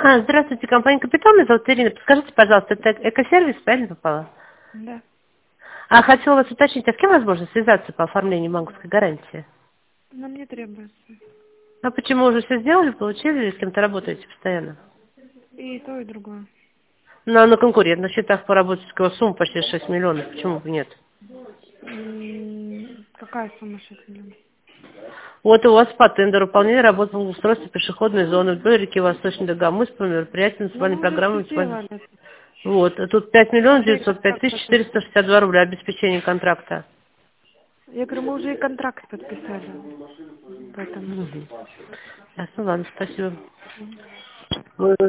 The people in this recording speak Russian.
Здравствуйте, компания «Капитал», меня зовут Ирина. Подскажите, пожалуйста, это экосервис, правильно попала? Да. Хотела вас уточнить, а с кем возможно связаться по оформлению банковской гарантии? Нам не требуется. А почему уже все сделали, получили, или с кем-то работаете постоянно? И то, и другое. Ну, а на конкурентных счетах поработать, сумма почти 6 миллионов, почему бы нет? Какая сумма 6 миллионов? Вот у вас по тендеру выполнение работы в устройстве пешеходной зоны вдоль реки Восточный Дагомыс по мероприятию Ну, национальной мы уже программы. все делали. Вот, а тут 5 миллионов Уже и 905 контракт тысяч подписали. 462 рубля обеспечение контракта. Я говорю, мы уже и контракт подписали. Поэтому. Ясно, ладно, спасибо. Мгм. Вы